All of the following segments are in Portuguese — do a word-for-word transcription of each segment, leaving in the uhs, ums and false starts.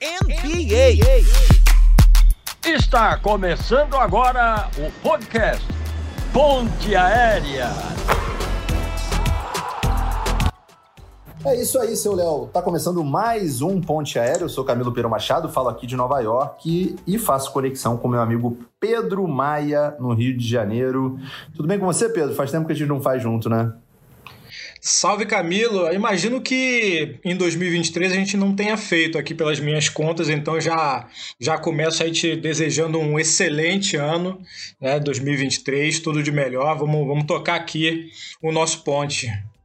N B A. Está começando agora o podcast Ponte Aérea. É isso aí, seu Léo. Tá começando mais um Ponte Aérea. Eu sou Camilo Pereira Machado, falo aqui de Nova York e faço conexão com meu amigo Pedro Maia, no Rio de Janeiro. Tudo bem com você, Pedro? Faz tempo que a gente não faz junto, né? Salve, Camilo. Eu imagino que em dois mil e vinte e três a gente não tenha feito aqui pelas minhas contas, então já, já começo aí te desejando um excelente ano, né? dois mil e vinte e três, tudo de melhor. Vamos, vamos tocar aqui o nosso ponte.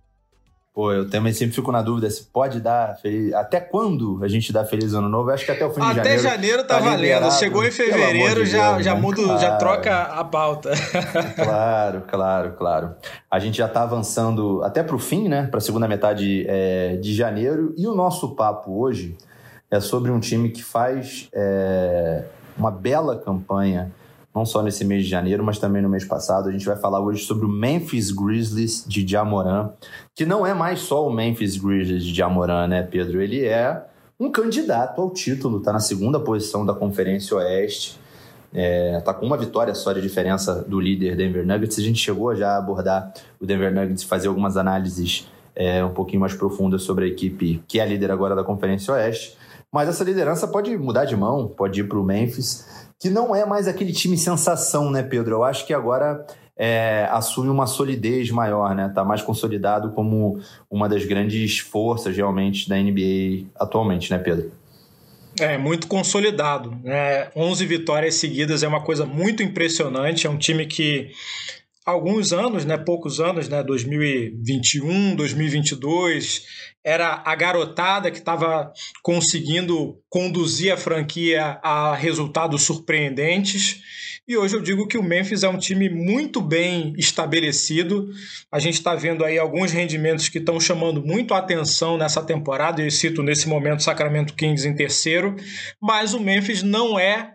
Pô, eu também sempre fico na dúvida se pode dar feliz... Até quando a gente dá Feliz Ano Novo? Eu acho que até o fim de até janeiro... Até janeiro tá, tá valendo. Liberado. Chegou em fevereiro, de já, Deus, já, né? muda, claro. já troca a pauta. Claro, claro, claro. A gente já tá avançando até pro fim, né? Pra segunda metade é, de janeiro. E o nosso papo hoje é sobre um time que faz é, uma bela campanha, não só nesse mês de janeiro, mas também no mês passado. A gente vai falar hoje sobre o Memphis Grizzlies de Ja Morant, que não é mais só o Memphis Grizzlies de Ja Morant, né, Pedro? Ele é um candidato ao título, tá na segunda posição da Conferência Oeste, é, tá com uma vitória só de diferença do líder Denver Nuggets. A gente chegou já a abordar o Denver Nuggets, fazer algumas análises é, um pouquinho mais profundas sobre a equipe que é a líder agora da Conferência Oeste, mas essa liderança pode mudar de mão, pode ir para o Memphis, que não é mais aquele time sensação, né, Pedro? Eu acho que agora é, assume uma solidez maior, né? Tá mais consolidado como uma das grandes forças, realmente, da N B A atualmente, né, Pedro? É, muito consolidado, né? onze vitórias seguidas é uma coisa muito impressionante. É um time que há alguns anos, né, poucos anos, né, dois mil e vinte e um, dois mil e vinte e dois, era a garotada que estava conseguindo conduzir a franquia a resultados surpreendentes. E hoje eu digo que o Memphis é um time muito bem estabelecido. A gente está vendo aí alguns rendimentos que estão chamando muito a atenção nessa temporada. Eu cito nesse momento o Sacramento Kings em terceiro, mas o Memphis não é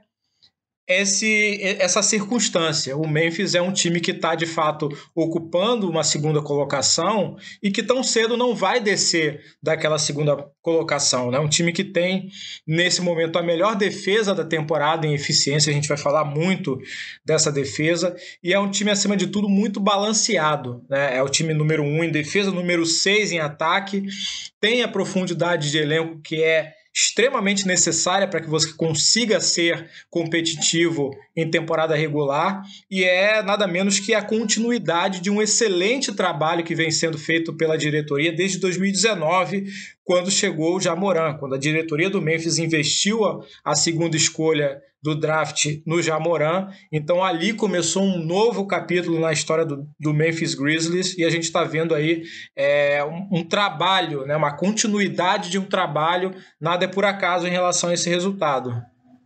Esse, essa circunstância. O Memphis é um time que está, de fato, ocupando uma segunda colocação e que tão cedo não vai descer daquela segunda colocação, né? Um time que tem, nesse momento, a melhor defesa da temporada em eficiência. A gente vai falar muito dessa defesa. E é um time, acima de tudo, muito balanceado, né? É o time número um em defesa, número seis em ataque. Tem a profundidade de elenco que é extremamente necessária para que você consiga ser competitivo em temporada regular, e é nada menos que a continuidade de um excelente trabalho que vem sendo feito pela diretoria desde dois mil e dezenove, quando chegou o Ja Morant, quando a diretoria do Memphis investiu a, a segunda escolha do draft no Ja Morant. Então ali começou um novo capítulo na história do, do Memphis Grizzlies, e a gente está vendo aí é, um, um trabalho, né, uma continuidade de um trabalho. Nada é por acaso em relação a esse resultado.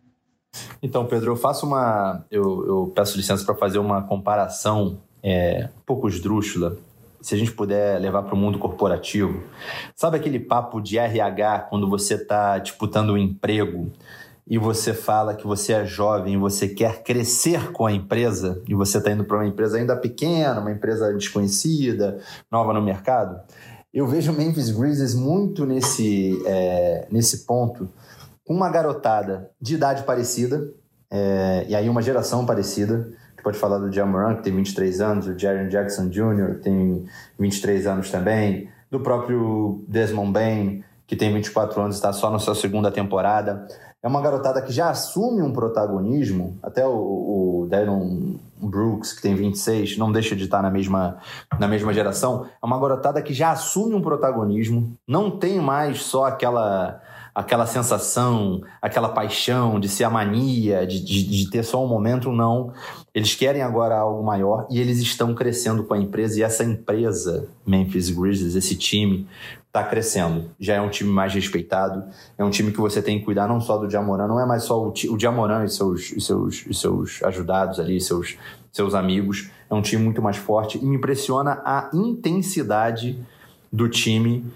Então, Pedro, eu faço uma. Eu, eu peço licença para fazer uma comparação é, um pouco esdrúxula, se a gente puder levar para o mundo corporativo. Sabe aquele papo de R H quando você está disputando um emprego e você fala que você é jovem e você quer crescer com a empresa, e você está indo para uma empresa ainda pequena, uma empresa desconhecida, nova no mercado? Eu vejo o Memphis Grizzlies muito nesse, é, nesse ponto, com uma garotada de idade parecida, é, e aí uma geração parecida. A gente pode falar do Ja Morant, que tem vinte e três anos, o Jaren Jackson Júnior, que tem vinte e três anos também, do próprio Desmond Bane, que tem vinte e quatro anos e está só na sua segunda temporada. É uma garotada que já assume um protagonismo, até o, o Dylan Brooks, que tem vinte e seis, não deixa de estar na mesma, na mesma geração. É uma garotada que já assume um protagonismo, não tem mais só aquela, aquela sensação, aquela paixão de ser a mania, de, de, de ter só um momento, não. Eles querem agora algo maior e eles estão crescendo com a empresa, e essa empresa, Memphis Grizzlies, esse time, está crescendo. Já é um time mais respeitado, é um time que você tem que cuidar não só do Ja Morant, não é mais só o, o Ja Morant e seus, e seus, e seus ajudados ali, seus, seus amigos. É um time muito mais forte e me impressiona a intensidade do time,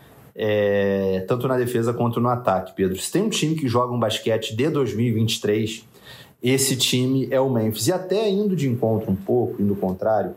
é, tanto na defesa quanto no ataque, Pedro. Se tem um time que joga um basquete de dois mil e vinte e três, esse time é o Memphis. E até indo de encontro um pouco, indo ao contrário,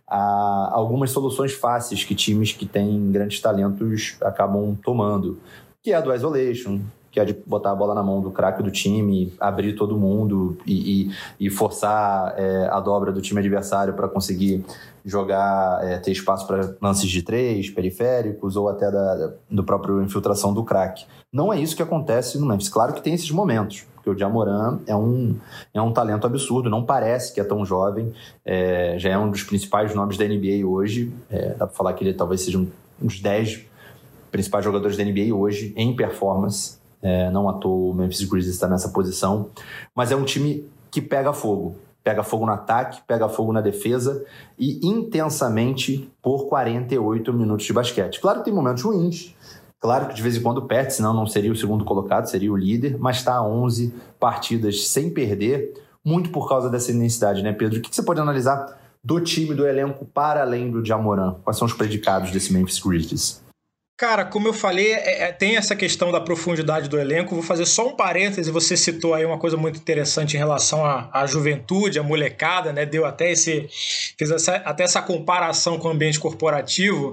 a algumas soluções fáceis que times que têm grandes talentos acabam tomando, que é a do isolation, que é de botar a bola na mão do craque do time, abrir todo mundo e, e, e forçar é, a dobra do time adversário para conseguir jogar, é, ter espaço para lances de três, periféricos ou até da do próprio infiltração do craque. Não é isso que acontece no Memphis. Claro que tem esses momentos, porque o Ja Morant é um, é um talento absurdo, não parece que é tão jovem, é, já é um dos principais nomes da N B A hoje, é, dá para falar que ele talvez seja um, um dos dez principais jogadores da N B A hoje em performance, é, não à toa o Memphis Grizzlies está nessa posição, mas é um time que pega fogo, pega fogo no ataque, pega fogo na defesa e intensamente por quarenta e oito minutos de basquete. Claro que tem momentos ruins, claro que de vez em quando perde, senão não seria o segundo colocado, seria o líder, mas está a onze partidas sem perder, muito por causa dessa intensidade, né, Pedro? O que você pode analisar do time, do elenco, para além do Ja Morant? Quais são os predicados desse Memphis Grizzlies? Cara, como eu falei, é, é, tem essa questão da profundidade do elenco. Vou fazer só um parêntese. Você citou aí uma coisa muito interessante em relação à, à juventude, à molecada, né? Deu até esse, fez essa, até essa comparação com o ambiente corporativo.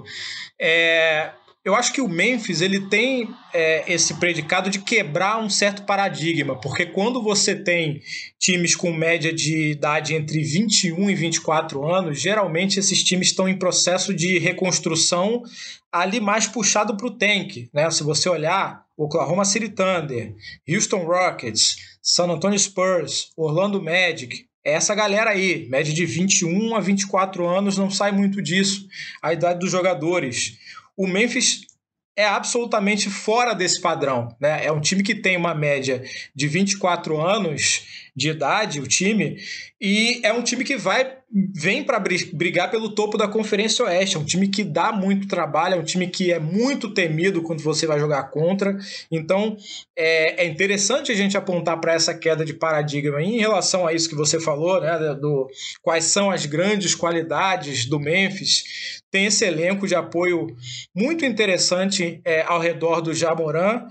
É, eu acho que o Memphis ele tem é, esse predicado de quebrar um certo paradigma, porque quando você tem times com média de idade entre vinte e um e vinte e quatro anos, geralmente esses times estão em processo de reconstrução ali mais puxado para o tank, né? Se você olhar Oklahoma City Thunder, Houston Rockets, San Antonio Spurs, Orlando Magic, essa galera aí, média de vinte e um a vinte e quatro anos, não sai muito disso, a idade dos jogadores. O Memphis é absolutamente fora desse padrão, né? É um time que tem uma média de vinte e quatro anos de idade, o time, e é um time que vai, vem para brigar pelo topo da Conferência Oeste. É um time que dá muito trabalho, é um time que é muito temido quando você vai jogar contra. Então é, é interessante a gente apontar para essa queda de paradigma. E em relação a isso que você falou, né, do quais são as grandes qualidades do Memphis, tem esse elenco de apoio muito interessante é, ao redor do Ja Morant,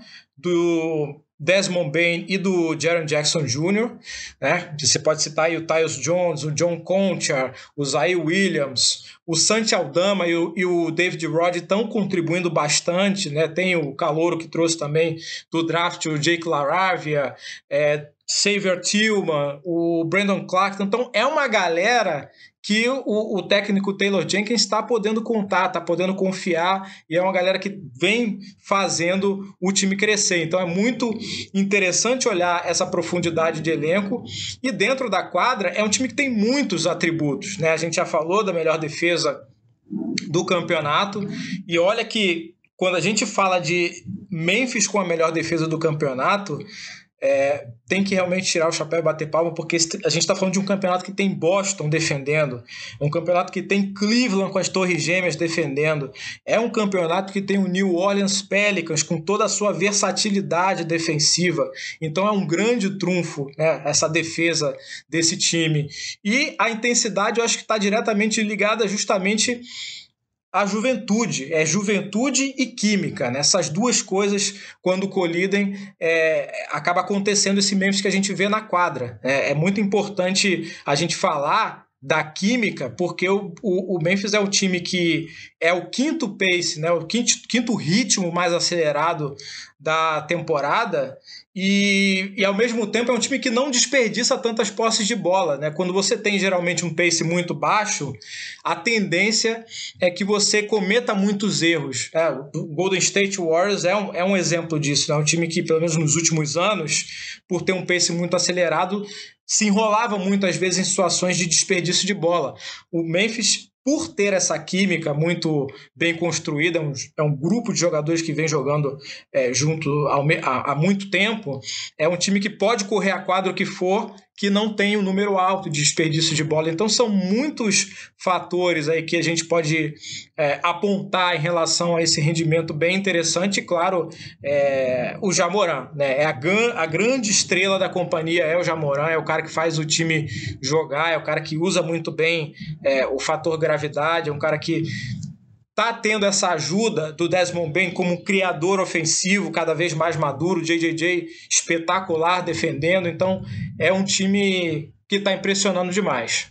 do Desmond Bane e do Jaren Jackson Júnior, né? Você pode citar aí o Tyus Jones, o John Conchar, o Ziaire Williams, o Santi Aldama e o, e o David Roddy estão contribuindo bastante, né? Tem o calouro que trouxe também do draft, o Jake LaRavia, é, Xavier Tillman, o Brandon Clark. Então é uma galera que o, o técnico Taylor Jenkins está podendo contar, está podendo confiar, e é uma galera que vem fazendo o time crescer. Então é muito interessante olhar essa profundidade de elenco, e dentro da quadra é um time que tem muitos atributos, né? A gente já falou da melhor defesa do campeonato, e olha que quando a gente fala de Memphis com a melhor defesa do campeonato, É, tem que realmente tirar o chapéu e bater palma, porque a gente está falando de um campeonato que tem Boston defendendo, um campeonato que tem Cleveland com as Torres Gêmeas defendendo, é um campeonato que tem o New Orleans Pelicans com toda a sua versatilidade defensiva. Então é um grande trunfo, né, essa defesa desse time. E a intensidade eu acho que está diretamente ligada justamente a juventude, é juventude e química, né? Essas duas coisas, quando colidem, é, acaba acontecendo esse Memphis que a gente vê na quadra. É, é muito importante a gente falar da química, porque o, o, o Memphis é o time que é o quinto pace, né? O quinto, quinto ritmo mais acelerado da temporada, e, e ao mesmo tempo é um time que não desperdiça tantas posses de bola, né? Quando você tem geralmente um pace muito baixo, a tendência é que você cometa muitos erros. É, o Golden State Warriors é um, é um exemplo disso, né? Um time que, pelo menos nos últimos anos, por ter um pace muito acelerado, se enrolava muitas vezes em situações de desperdício de bola. O Memphis, por ter essa química muito bem construída, é um, é um grupo de jogadores que vem jogando é, junto ao, há, há muito tempo, é um time que pode correr a quadra o que for, que não tem um número alto de desperdício de bola. Então são muitos fatores aí que a gente pode é, apontar em relação a esse rendimento bem interessante. E claro, é, o Ja Morant, né? É a, a grande estrela da companhia é o Ja Morant, é o cara que faz o time jogar, é o cara que usa muito bem é, o fator gravidade, é um cara que está tendo essa ajuda do Desmond Bane como um criador ofensivo cada vez mais maduro, J J J espetacular defendendo. Então é um time que está impressionando demais.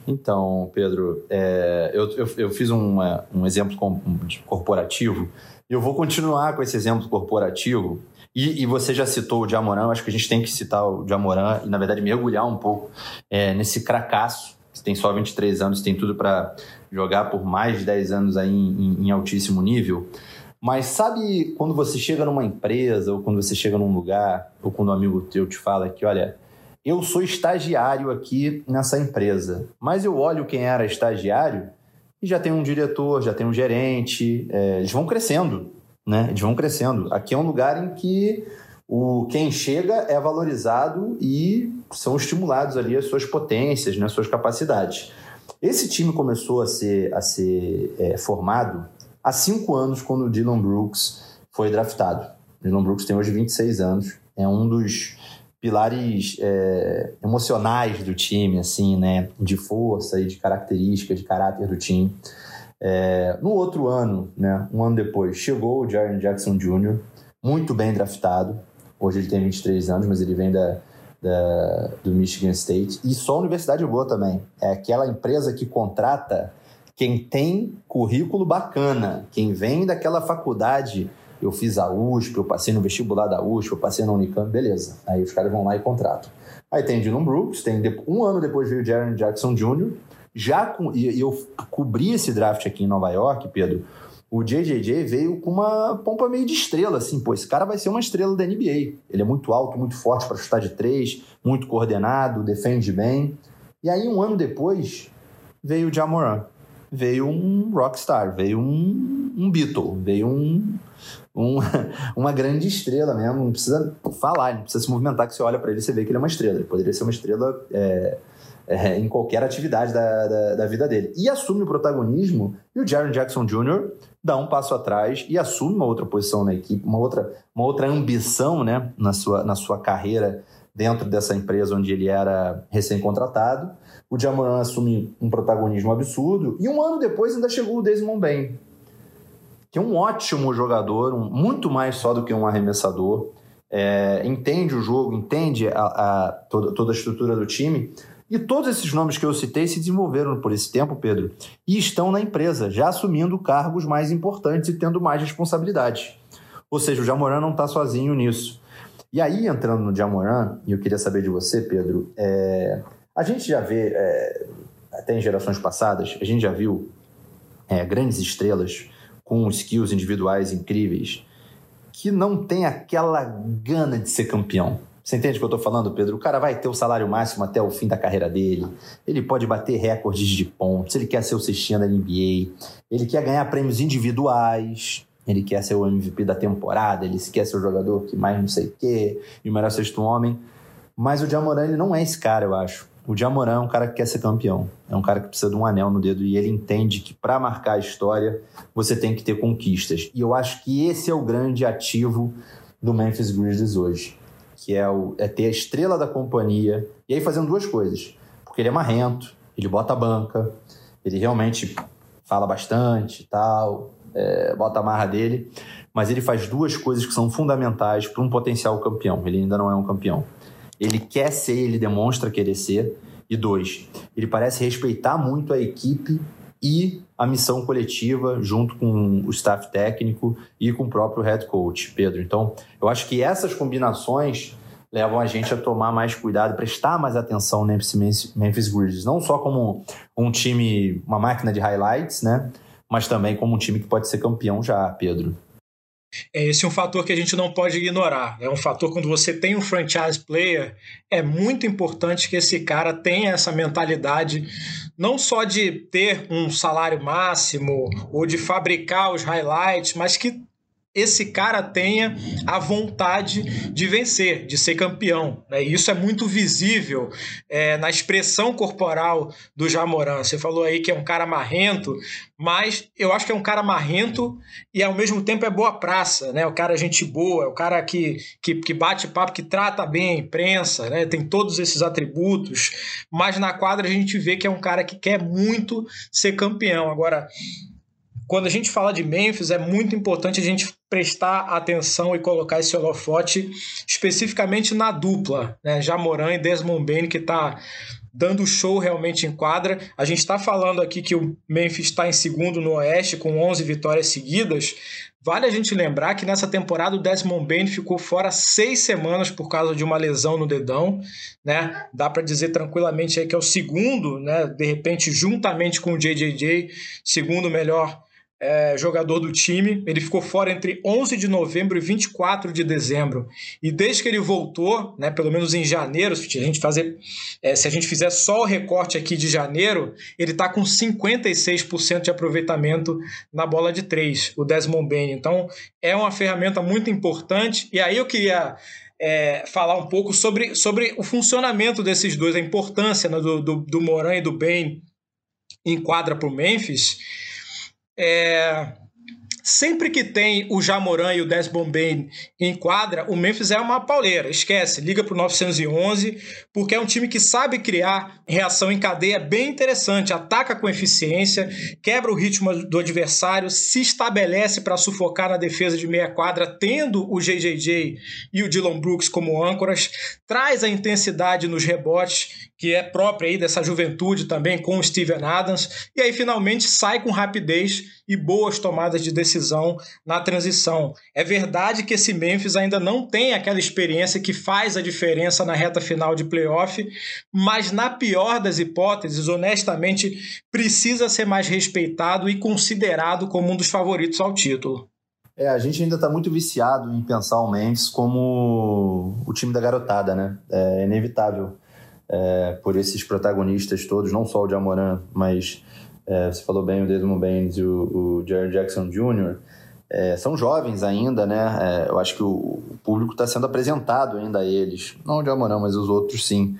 Então, Pedro, é, eu, eu, eu fiz uma, um exemplo corporativo eu vou continuar com esse exemplo corporativo. E, e você já citou o Ja Morant, acho que a gente tem que citar o Ja Morant e, na verdade, mergulhar um pouco é, nesse cracaço, que tem só vinte e três anos, tem tudo para jogar por mais de dez anos aí em, em, em altíssimo nível. Mas sabe quando você chega numa empresa, ou quando você chega num lugar, ou quando um amigo teu te fala que, olha, eu sou estagiário aqui nessa empresa, mas eu olho quem era estagiário e já tem um diretor, já tem um gerente, é, eles vão crescendo. Né? Eles vão crescendo. Aqui é um lugar em que o, quem chega é valorizado e são estimulados ali as suas potências, né? As suas capacidades. Esse time começou a ser, a ser é, formado há cinco anos, quando o Dillon Brooks foi draftado. O Dillon Brooks tem hoje vinte e seis anos, é um dos pilares é, emocionais do time, assim, né? De força e de característica, de caráter do time. É, no outro ano, né, um ano depois, chegou o Jaren Jackson Júnior, muito bem draftado. Hoje ele tem vinte e três anos, mas ele vem da, da, do Michigan State. E só a universidade boa também. É aquela empresa que contrata quem tem currículo bacana, quem vem daquela faculdade. Eu fiz a U S P, eu passei no vestibular da U S P, eu passei na Unicamp, beleza. Aí os caras vão lá e contratam. Aí tem Dillon Brooks, tem, um ano depois veio o Jaren Jackson Júnior, Já com, e eu cobri esse draft aqui em Nova York, Pedro. O J J J veio com uma pompa meio de estrela, assim, pô, esse cara vai ser uma estrela da N B A. Ele é muito alto, muito forte para chutar de três, muito coordenado, defende bem. E aí, um ano depois, veio o Ja Morant. Veio um rockstar, veio um, um Beatle, veio um, um, uma grande estrela mesmo. Não precisa falar, não precisa se movimentar, que você olha para ele e você vê que ele é uma estrela. Ele poderia ser uma estrela... É, É, em qualquer atividade da, da, da vida dele. E assume o protagonismo, e o Jaren Jackson Júnior dá um passo atrás e assume uma outra posição na equipe, uma outra, uma outra ambição, né, na, sua, na sua carreira dentro dessa empresa onde ele era recém-contratado. O Ja Morant assume um protagonismo absurdo, e um ano depois ainda chegou o Desmond Bane, que é um ótimo jogador, um, muito mais só do que um arremessador, é, entende o jogo, entende a, a, toda, toda a estrutura do time. E todos esses nomes que eu citei se desenvolveram por esse tempo, Pedro, e estão na empresa, já assumindo cargos mais importantes e tendo mais responsabilidade. Ou seja, o Ja Morant não está sozinho nisso. E aí, entrando no Ja Morant, e eu queria saber de você, Pedro, é, a gente já vê, é, até em gerações passadas, a gente já viu é, grandes estrelas com skills individuais incríveis que não tem aquela gana de ser campeão. Você entende o que eu estou falando, Pedro? O cara vai ter o salário máximo até o fim da carreira dele. Ele pode bater recordes de pontos. Ele quer ser o cestinha da N B A. Ele quer ganhar prêmios individuais. Ele quer ser o M V P da temporada. Ele quer ser o jogador que mais não sei o quê. E o melhor sexto homem. Mas o Ja Morant, ele não é esse cara, eu acho. O Ja Morant é um cara que quer ser campeão. É um cara que precisa de um anel no dedo. E ele entende que para marcar a história, você tem que ter conquistas. E eu acho que esse é o grande ativo do Memphis Grizzlies hoje. Que é, o, é ter a estrela da companhia, e aí fazendo duas coisas, porque ele é marrento, ele bota a banca, ele realmente fala bastante e tal, é, bota a marra dele, mas ele faz duas coisas que são fundamentais para um potencial campeão. Ele ainda não é um campeão. Ele quer ser, ele demonstra querer ser, e dois, ele parece respeitar muito a equipe e a missão coletiva junto com o staff técnico e com o próprio head coach, Pedro. Então, eu acho que essas combinações levam a gente a tomar mais cuidado, prestar mais atenção nesse Memphis Grizzlies, não só como um time, uma máquina de highlights, né? Mas também como um time que pode ser campeão já, Pedro. Esse é um fator que a gente não pode ignorar. É um fator, quando você tem um franchise player, é muito importante que esse cara tenha essa mentalidade, não só de ter um salário máximo ou de fabricar os highlights, mas que esse cara tenha a vontade de vencer, de ser campeão, né? E isso é muito visível é, na expressão corporal do Ja Morant. Você falou aí que é um cara marrento, mas eu acho que é um cara marrento e ao mesmo tempo é boa praça, né? O cara é gente boa, é o cara que, que, que bate papo, que trata bem a imprensa, né? Tem todos esses atributos, mas na quadra a gente vê que é um cara que quer muito ser campeão. Agora, quando a gente fala de Memphis, é muito importante a gente prestar atenção e colocar esse holofote especificamente na dupla, né? Ja Morant e Desmond Bane, que está dando show realmente em quadra. A gente está falando aqui que o Memphis está em segundo no Oeste com onze vitórias seguidas. Vale a gente lembrar que nessa temporada o Desmond Bane ficou fora seis semanas por causa de uma lesão no dedão, né? Dá para dizer tranquilamente aí que é o segundo, né? De repente, juntamente com o J J J, segundo melhor é, jogador do time. Ele ficou fora entre onze de novembro e vinte e quatro de dezembro. E desde que ele voltou, né, pelo menos em janeiro, se a gente, fazer, é, se a gente fizer só o recorte aqui de janeiro, ele está com cinquenta e seis por cento de aproveitamento na bola de três, o Desmond Bane. Então, é uma ferramenta muito importante. E aí eu queria é, falar um pouco sobre, sobre o funcionamento desses dois, a importância, né, do, do, do Moran e do Bane em quadra para o Memphis. É, sempre que tem o Ja Morant e o Desmond Bane em quadra, o Memphis é uma pauleira, esquece, liga para o novecentos e onze, porque é um time que sabe criar reação em cadeia bem interessante, ataca com eficiência, quebra o ritmo do adversário, se estabelece para sufocar na defesa de meia quadra, tendo o J J J e o Dillon Brooks como âncoras, traz a intensidade nos rebotes, que é própria aí dessa juventude também com o Steven Adams, e aí finalmente sai com rapidez e boas tomadas de decisão na transição. É verdade que esse Memphis ainda não tem aquela experiência que faz a diferença na reta final de playoff, mas na pior das hipóteses, honestamente, precisa ser mais respeitado e considerado como um dos favoritos ao título. É, a gente ainda está muito viciado em pensar o Memphis como o time da garotada, né? É inevitável. É, por esses protagonistas todos, não só o Ja Morant, mas é, você falou bem o Desmond Bane e o, o Jaren Jackson Júnior, é, são jovens ainda, né? É, eu acho que o, o público está sendo apresentado ainda a eles, não o Ja Morant, mas os outros sim.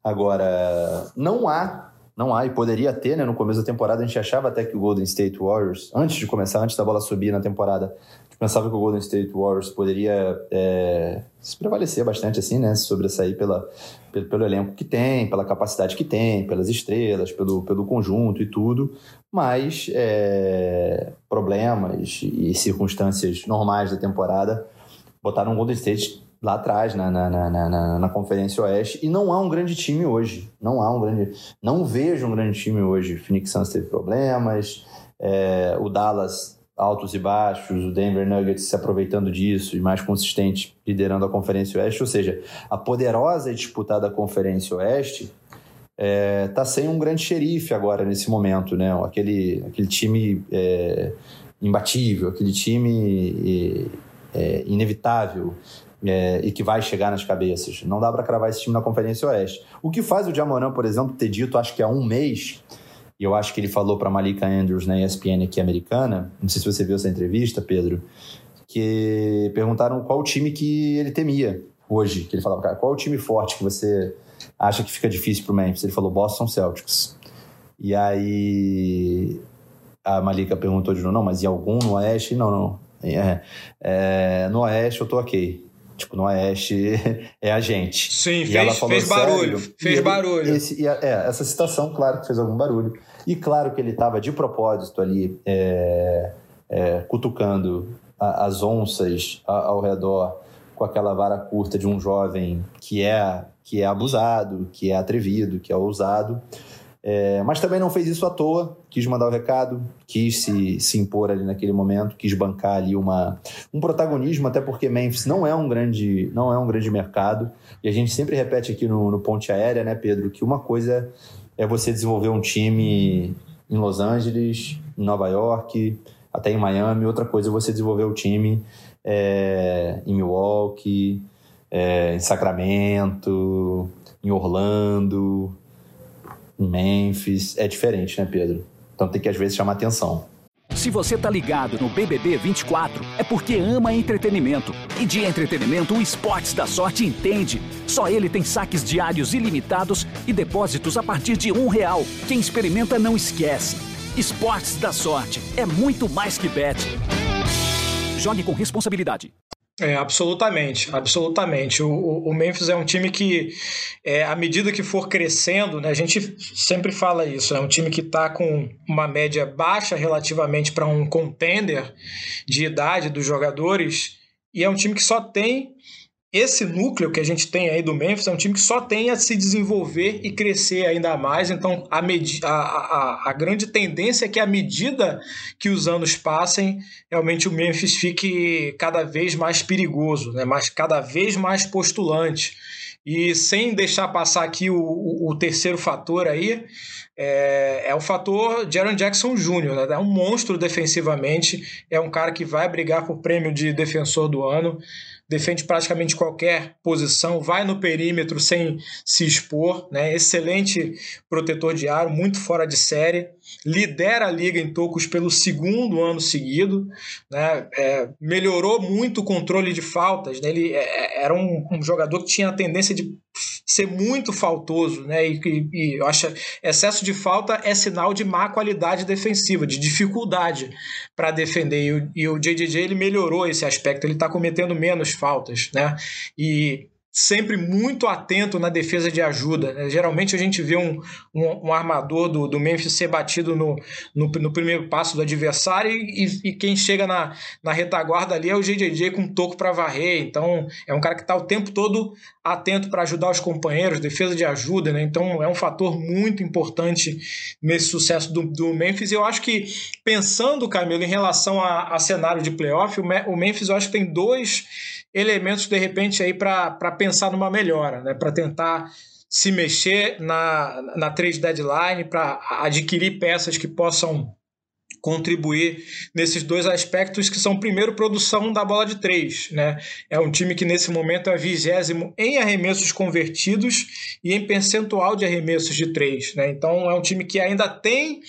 Agora, não há, não há, e poderia ter, né? No começo da temporada a gente achava até que o Golden State Warriors, antes de começar, antes da bola subir na temporada, a gente pensava que o Golden State Warriors poderia é, se prevalecer bastante assim, né? Se sobressair pela... Pelo, pelo elenco que tem, pela capacidade que tem, pelas estrelas, pelo, pelo conjunto e tudo, mas é, problemas e circunstâncias normais da temporada botaram o Golden State lá atrás, na, na, na, na, na Conferência Oeste, e não há um grande time hoje, não há um grande, não vejo um grande time hoje. O Phoenix Suns teve problemas, é, o Dallas altos e baixos, o Denver Nuggets se aproveitando disso e mais consistente liderando a Conferência Oeste, ou seja, a poderosa e disputada Conferência Oeste está é, sem um grande xerife agora nesse momento, né? Aquele, aquele time é, imbatível, aquele time é, inevitável é, e que vai chegar nas cabeças. Não dá para cravar esse time na Conferência Oeste. O que faz o Ja Morant, por exemplo, ter dito, acho que há um mês, e eu acho que ele falou para Malika Andrews na E S P N aqui americana, não sei se você viu essa entrevista, Pedro, que perguntaram qual o time que ele temia hoje, que ele falava, cara, qual o time forte que você acha que fica difícil pro Memphis? Ele falou Boston Celtics. E aí a Malika perguntou de novo, não, mas em algum no Oeste? Não, não. É, é, no Oeste eu tô ok. Tipo, no Oeste é a gente. Sim, e fez, ela falou, fez barulho. sério, Fez ele, barulho. Esse, e a, é, essa citação, claro que fez algum barulho. E claro que ele estava de propósito ali é, é, cutucando a, as onças a, ao redor com aquela vara curta de um jovem que é, que é abusado, que é atrevido, que é ousado. É, mas também não fez isso à toa, quis mandar o recado, quis se, se impor ali naquele momento, quis bancar ali uma, um protagonismo, até porque Memphis não é um grande, não é um grande mercado, e a gente sempre repete aqui no, no Ponte Aérea, né, Pedro, que uma coisa é você desenvolver um time em Los Angeles, em Nova York, até em Miami, outra coisa é você desenvolver o time é, em Milwaukee, é, em Sacramento, em Orlando, em Memphis. É diferente, né, Pedro? Então tem que, às vezes, chamar atenção. Se você tá ligado no B B B vinte e quatro, é porque ama entretenimento. E de entretenimento, o Esportes da Sorte entende. Só ele tem saques diários ilimitados e depósitos a partir de um real. Quem experimenta não esquece. Esportes da Sorte é muito mais que bet. Jogue com responsabilidade. É, absolutamente, absolutamente. O, o, o Memphis é um time que, é, à medida que for crescendo, né, a gente sempre fala isso, é um time que está com uma média baixa relativamente para um contender de idade dos jogadores, e é um time que só tem esse núcleo que a gente tem aí do Memphis é um time que só tem a se desenvolver e crescer ainda mais. Então a, medi- a, a, a grande tendência é que à medida que os anos passem, realmente o Memphis fique cada vez mais perigoso, né? mais, cada vez mais postulante. E sem deixar passar aqui o, o, o terceiro fator aí, é, é o fator Jaren Jackson Júnior, né? É um monstro defensivamente, é um cara que vai brigar por prêmio de defensor do ano, defende praticamente qualquer posição, vai no perímetro sem se expor, né? Excelente protetor de aro, muito fora de série, lidera a liga em tocos pelo segundo ano seguido, né? É, melhorou muito o controle de faltas, né? Ele é, era um, um jogador que tinha a tendência de ser muito faltoso, né? E, e, e eu acho excesso de falta é sinal de má qualidade defensiva, de dificuldade para defender, e o, e o J J J ele melhorou esse aspecto, ele está cometendo menos faltas, né? E sempre muito atento na defesa de ajuda, né? Geralmente a gente vê um, um, um armador do, do Memphis ser batido no, no, no primeiro passo do adversário e, e quem chega na, na retaguarda ali é o J J J com um toco para varrer. Então é um cara que está o tempo todo atento para ajudar os companheiros, defesa de ajuda, né? Então é um fator muito importante nesse sucesso do, do Memphis. E eu acho que, pensando, Camilo, em relação a, a cenário de playoff, o, o Memphis eu acho que tem dois elementos, de repente, aí para pensar numa melhora, né? Para tentar se mexer na, na trade deadline, para adquirir peças que possam contribuir nesses dois aspectos, que são, primeiro, produção da bola de três, né? É um time que nesse momento é vigésimo em arremessos convertidos e em percentual de arremessos de três, né? Então é um time que ainda tem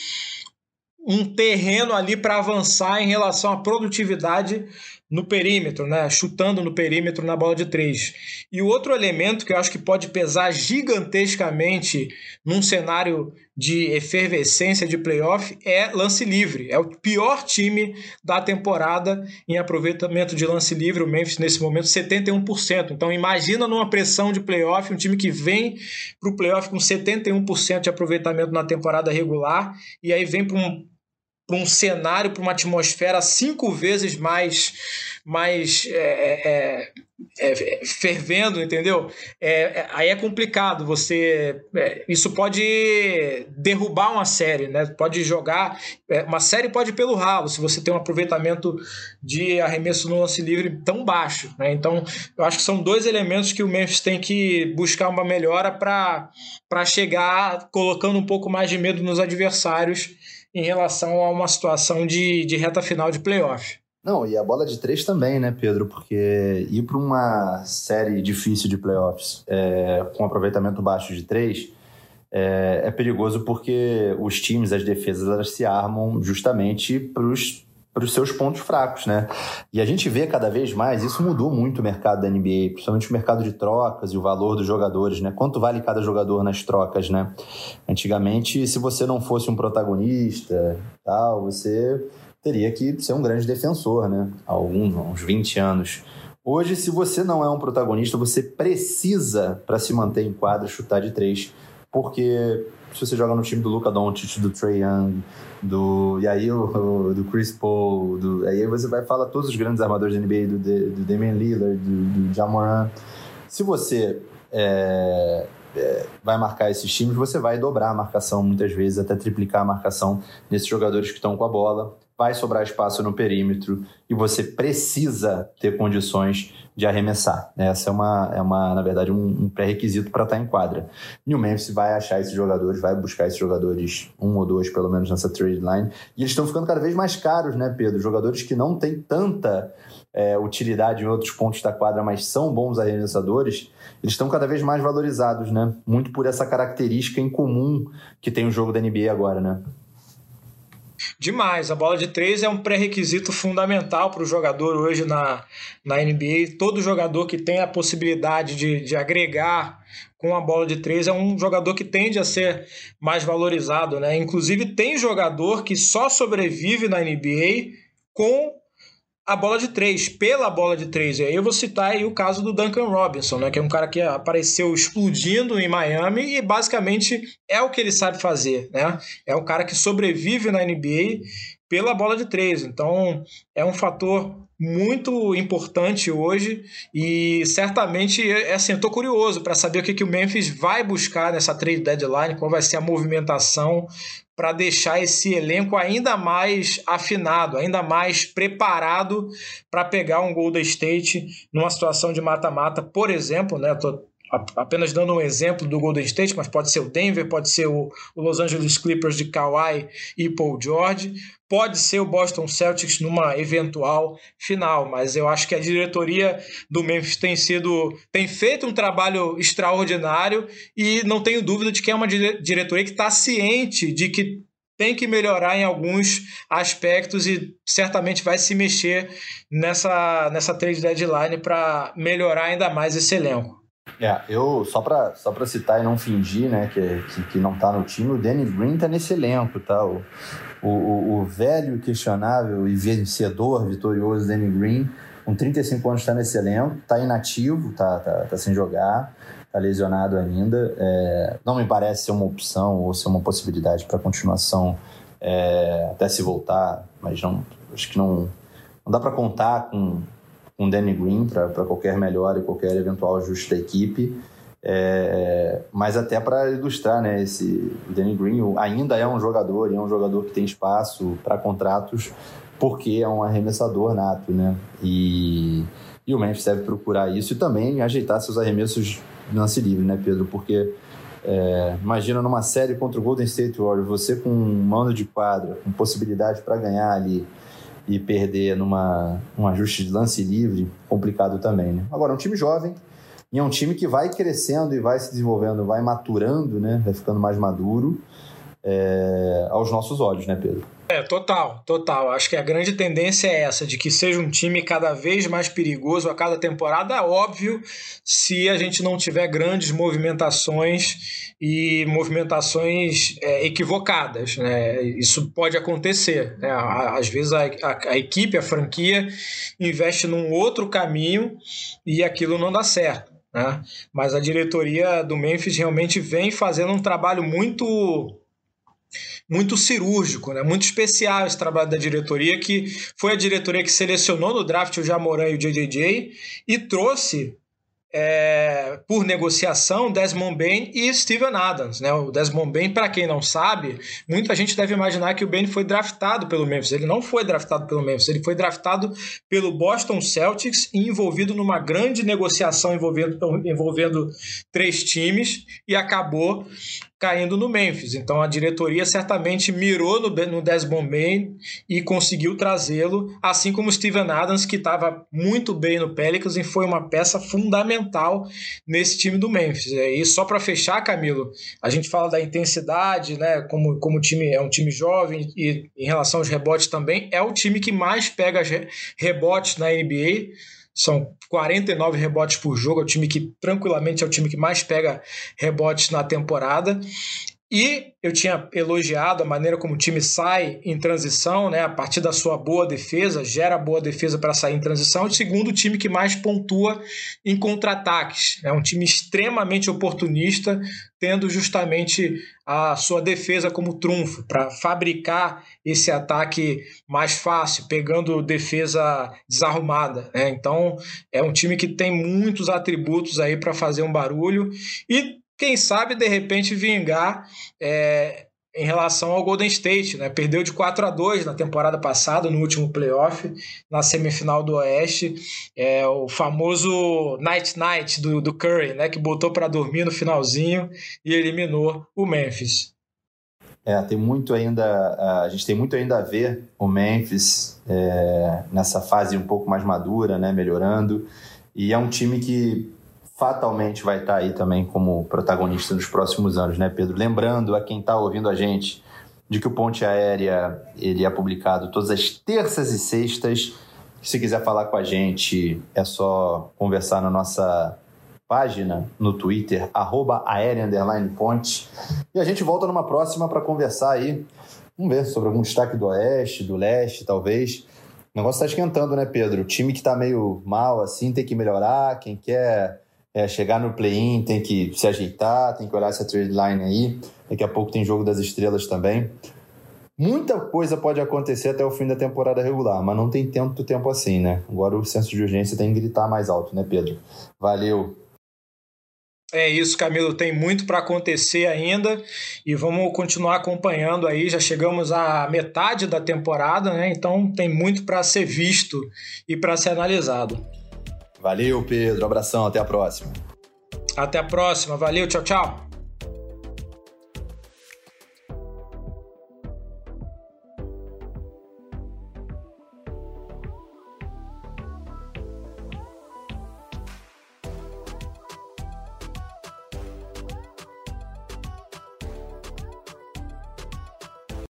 um terreno ali para avançar em relação à produtividade no perímetro, né? Chutando no perímetro na bola de três. E o outro elemento que eu acho que pode pesar gigantescamente num cenário de efervescência de playoff é lance livre. É o pior time da temporada em aproveitamento de lance livre, o Memphis nesse momento setenta e um por cento. Então imagina numa pressão de playoff, um time que vem para o playoff com setenta e um por cento de aproveitamento na temporada regular e aí vem para um para um cenário, para uma atmosfera cinco vezes mais, mais é, é, é, fervendo, entendeu? É, é, aí é complicado, você, é, isso pode derrubar uma série, né? Pode jogar, é, uma série pode ir pelo ralo, se você tem um aproveitamento de arremesso no lance livre tão baixo, né? Então, eu acho que são dois elementos que o Memphis tem que buscar uma melhora para para chegar colocando um pouco mais de medo nos adversários em relação a uma situação de, de reta final de playoff. Não, e a bola de três também, né, Pedro? Porque ir para uma série difícil de playoffs é, com aproveitamento baixo de três é, é perigoso porque os times, as defesas, elas se armam justamente para os para os seus pontos fracos, né? E a gente vê cada vez mais, isso mudou muito o mercado da N B A, principalmente o mercado de trocas e o valor dos jogadores, né? Quanto vale cada jogador nas trocas, né? Antigamente, se você não fosse um protagonista, tal, você teria que ser um grande defensor, né? Há alguns, uns vinte anos. Hoje, se você não é um protagonista, você precisa, para se manter em quadra, chutar de três, porque se você joga no time do Luka Doncic, do Trae Young, do, e aí o, do Chris Paul, do, aí você vai falar todos os grandes armadores da N B A, do, do Damian Lillard, do, do Ja Morant. Se você é, é, vai marcar esses times, você vai dobrar a marcação muitas vezes, até triplicar a marcação nesses jogadores que estão com a bola. Vai sobrar espaço no perímetro e você precisa ter condições de arremessar. Essa é, uma, é uma, na verdade, um, um pré-requisito para estar em quadra. E o Memphis vai achar esses jogadores, vai buscar esses jogadores, um ou dois pelo menos nessa trade line. E eles estão ficando cada vez mais caros, né, Pedro? Jogadores que não têm tanta é, utilidade em outros pontos da quadra, mas são bons arremessadores, eles estão cada vez mais valorizados, né? Muito por essa característica em comum que tem o jogo da N B A agora, né? Demais, a bola de três é um pré-requisito fundamental para o jogador hoje na, na N B A. Todo jogador que tem a possibilidade de, de agregar com a bola de três é um jogador que tende a ser mais valorizado, né? Inclusive tem jogador que só sobrevive na N B A com a bola de três, pela bola de três. E aí eu vou citar aí o caso do Duncan Robinson, né, que é um cara que apareceu explodindo em Miami e basicamente é o que ele sabe fazer, né? É um cara que sobrevive na N B A pela bola de três. Então, é um fator muito importante hoje e certamente, assim, eu estou curioso para saber o que, que o Memphis vai buscar nessa trade deadline, qual vai ser a movimentação para deixar esse elenco ainda mais afinado, ainda mais preparado para pegar um Golden State numa situação de mata-mata, por exemplo, né? Tô apenas dando um exemplo do Golden State, mas pode ser o Denver, pode ser o, o Los Angeles Clippers de Kawhi e Paul George, pode ser o Boston Celtics numa eventual final, mas eu acho que a diretoria do Memphis tem sido, tem feito um trabalho extraordinário e não tenho dúvida de que é uma diretoria que está ciente de que tem que melhorar em alguns aspectos e certamente vai se mexer nessa, nessa trade deadline para melhorar ainda mais esse elenco. É, eu, só para só pra citar e não fingir, né, que, que, que não tá no time, o Danny Green tá nesse elenco, tá? O, o, o velho, questionável e vencedor, vitorioso Danny Green, com trinta e cinco anos, tá nesse elenco, tá inativo, tá, tá, tá sem jogar, tá lesionado ainda. É, não me parece ser uma opção ou ser uma possibilidade para continuação, é, até se voltar, mas não, acho que não, não dá para contar com um Danny Green para qualquer melhora e qualquer eventual ajuste da equipe, é, mas até para ilustrar, né, esse, o Danny Green ainda é um jogador, e é um jogador que tem espaço para contratos, porque é um arremessador nato, né, e, e o Memphis deve procurar isso e também ajeitar seus arremessos de lance livre, né, Pedro, porque é, imagina numa série contra o Golden State Warriors, você com um mando de quadra, com possibilidade para ganhar ali, e perder numa um ajuste de lance livre, complicado também, né? Agora, é um time jovem, e é um time que vai crescendo e vai se desenvolvendo, vai maturando, né? Vai ficando mais maduro, é, aos nossos olhos, né, Pedro? É, total, total. Acho que a grande tendência é essa, de que seja um time cada vez mais perigoso a cada temporada, óbvio, se a gente não tiver grandes movimentações e movimentações é, equivocadas, né? Isso pode acontecer, né? Às vezes a, a, a equipe, a franquia, investe num outro caminho e aquilo não dá certo, né? Mas a diretoria do Memphis realmente vem fazendo um trabalho muito... muito cirúrgico, né? Muito especial esse trabalho da diretoria, que foi a diretoria que selecionou no draft o Ja Morant e o J J J e trouxe é, por negociação Desmond Bane e Steven Adams, né? O Desmond Bane, para quem não sabe, muita gente deve imaginar que o Bane foi draftado pelo Memphis. Ele não foi draftado pelo Memphis, ele foi draftado pelo Boston Celtics e envolvido numa grande negociação envolvendo, envolvendo três times e acabou caindo no Memphis. Então a diretoria certamente mirou no, no Desmond Bane e conseguiu trazê-lo, assim como o Steven Adams, que estava muito bem no Pelicans e foi uma peça fundamental nesse time do Memphis. E só para fechar, Camilo, a gente fala da intensidade, né, como, como o time é um time jovem e em relação aos rebotes também, é o time que mais pega rebotes na N B A. São quarenta e nove rebotes por jogo, é o time que tranquilamente é o time que mais pega rebotes na temporada. E eu tinha elogiado a maneira como o time sai em transição, né, a partir da sua boa defesa, gera boa defesa para sair em transição. E segundo, o time que mais pontua em contra-ataques. É um time extremamente oportunista, tendo justamente a sua defesa como trunfo, para fabricar esse ataque mais fácil, pegando defesa desarrumada, né? Então, é um time que tem muitos atributos aí para fazer um barulho e quem sabe, de repente, vingar é, em relação ao Golden State, né? Perdeu de quatro a dois na temporada passada, no último playoff, na semifinal do Oeste. É, o famoso Night Night do, do Curry, né? Que botou para dormir no finalzinho e eliminou o Memphis. É, tem muito ainda, a gente tem muito ainda a ver o Memphis é, nessa fase um pouco mais madura, né? Melhorando. E é um time que fatalmente vai estar aí também como protagonista nos próximos anos, né, Pedro? Lembrando a quem está ouvindo a gente de que o Ponte Aérea ele é publicado todas as terças e sextas. Se quiser falar com a gente, é só conversar na nossa página no Twitter, arroba aérea underline ponte. E a gente volta numa próxima para conversar aí, vamos ver, sobre algum destaque do Oeste, do Leste, talvez. O negócio está esquentando, né, Pedro? O time que está meio mal, assim, tem que melhorar. Quem quer É, chegar no play-in tem que se ajeitar, tem que olhar essa trade line aí. Daqui a pouco tem jogo das estrelas também. Muita coisa pode acontecer até o fim da temporada regular, mas não tem tanto tempo assim, né? Agora o senso de urgência tem que gritar mais alto, né, Pedro? Valeu! É isso, Camilo, tem muito para acontecer ainda e vamos continuar acompanhando aí, já chegamos à metade da temporada, né? Então tem muito para ser visto e para ser analisado. Valeu, Pedro, abração, até a próxima. Até a próxima, valeu, tchau, tchau.